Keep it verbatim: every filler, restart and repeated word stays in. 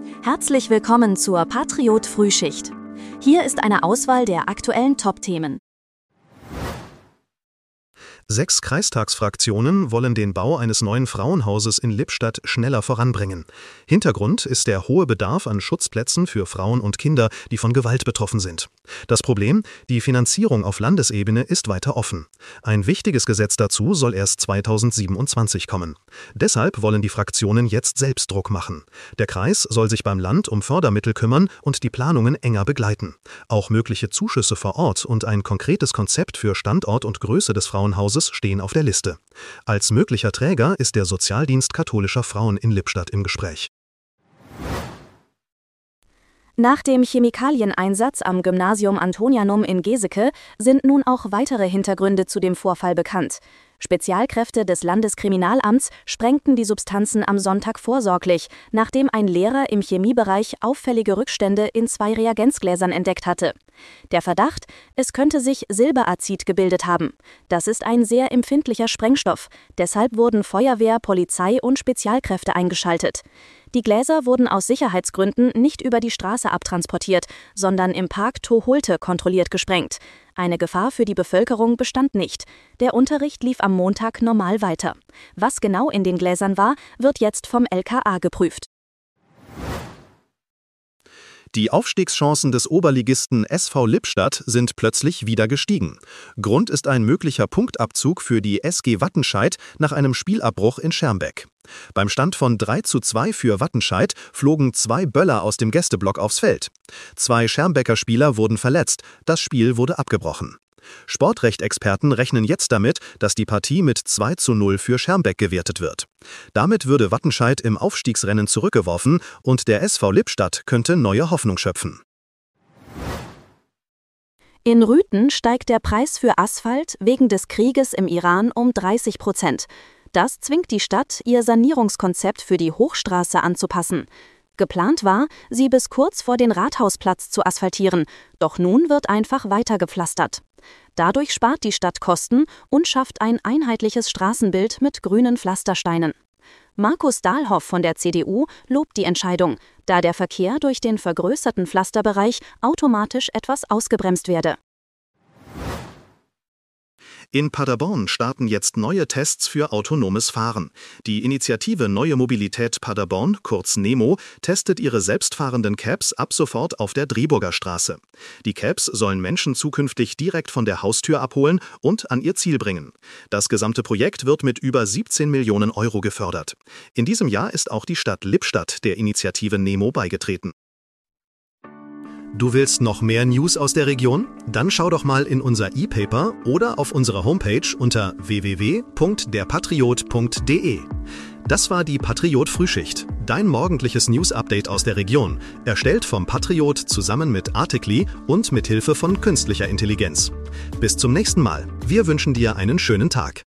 Herzlich willkommen zur Patriot Frühschicht. Hier ist eine Auswahl der aktuellen Top-Themen. Sechs Kreistagsfraktionen wollen den Bau eines neuen Frauenhauses in Lippstadt schneller voranbringen. Hintergrund ist der hohe Bedarf an Schutzplätzen für Frauen und Kinder, die von Gewalt betroffen sind. Das Problem: Die Finanzierung auf Landesebene ist weiter offen. Ein wichtiges Gesetz dazu soll erst zweitausendsiebenundzwanzig kommen. Deshalb wollen die Fraktionen jetzt selbst Druck machen. Der Kreis soll sich beim Land um Fördermittel kümmern und die Planungen enger begleiten. Auch mögliche Zuschüsse vor Ort und ein konkretes Konzept für Standort und Größe des Frauenhauses stehen auf der Liste. Als möglicher Träger ist der Sozialdienst katholischer Frauen in Lippstadt im Gespräch. Nach dem Chemikalieneinsatz am Gymnasium Antonianum in Geseke sind nun auch weitere Hintergründe zu dem Vorfall bekannt. Spezialkräfte des Landeskriminalamts sprengten die Substanzen am Sonntag vorsorglich, nachdem ein Lehrer im Chemiebereich auffällige Rückstände in zwei Reagenzgläsern entdeckt hatte. Der Verdacht: Es könnte sich Silberazid gebildet haben. Das ist ein sehr empfindlicher Sprengstoff. Deshalb wurden Feuerwehr, Polizei und Spezialkräfte eingeschaltet. Die Gläser wurden aus Sicherheitsgründen nicht über die Straße abtransportiert, sondern im Park Toholte kontrolliert gesprengt. Eine Gefahr für die Bevölkerung bestand nicht. Der Unterricht lief am Montag normal weiter. Was genau in den Gläsern war, wird jetzt vom L K A geprüft. Die Aufstiegschancen des Oberligisten S V Lippstadt sind plötzlich wieder gestiegen. Grund ist ein möglicher Punktabzug für die S G Wattenscheid nach einem Spielabbruch in Schermbeck. Beim Stand von drei zu zwei für Wattenscheid flogen zwei Böller aus dem Gästeblock aufs Feld. Zwei Schermbecker Spieler wurden verletzt, das Spiel wurde abgebrochen. Sportrechtexperten rechnen jetzt damit, dass die Partie mit zwei zu null für Schermbeck gewertet wird. Damit würde Wattenscheid im Aufstiegsrennen zurückgeworfen und der S V Lippstadt könnte neue Hoffnung schöpfen. In Rüthen steigt der Preis für Asphalt wegen des Krieges im Iran um dreißig Prozent. Das zwingt die Stadt, ihr Sanierungskonzept für die Hochstraße anzupassen. Geplant war, sie bis kurz vor den Rathausplatz zu asphaltieren, doch nun wird einfach weiter gepflastert. Dadurch spart die Stadt Kosten und schafft ein einheitliches Straßenbild mit grünen Pflastersteinen. Markus Dahlhoff von der C D U lobt die Entscheidung, da der Verkehr durch den vergrößerten Pflasterbereich automatisch etwas ausgebremst werde. In Paderborn starten jetzt neue Tests für autonomes Fahren. Die Initiative Neue Mobilität Paderborn, kurz NEMO, testet ihre selbstfahrenden Cabs ab sofort auf der Driburger Straße. Die Cabs sollen Menschen zukünftig direkt von der Haustür abholen und an ihr Ziel bringen. Das gesamte Projekt wird mit über siebzehn Millionen Euro gefördert. In diesem Jahr ist auch die Stadt Lippstadt der Initiative NEMO beigetreten. Du willst noch mehr News aus der Region? Dann schau doch mal in unser E-Paper oder auf unserer Homepage unter w w w punkt der patriot punkt d e. Das war die Patriot Frühschicht, dein morgendliches News-Update aus der Region, erstellt vom Patriot zusammen mit Artikli und mit Hilfe von künstlicher Intelligenz. Bis zum nächsten Mal. Wir wünschen dir einen schönen Tag.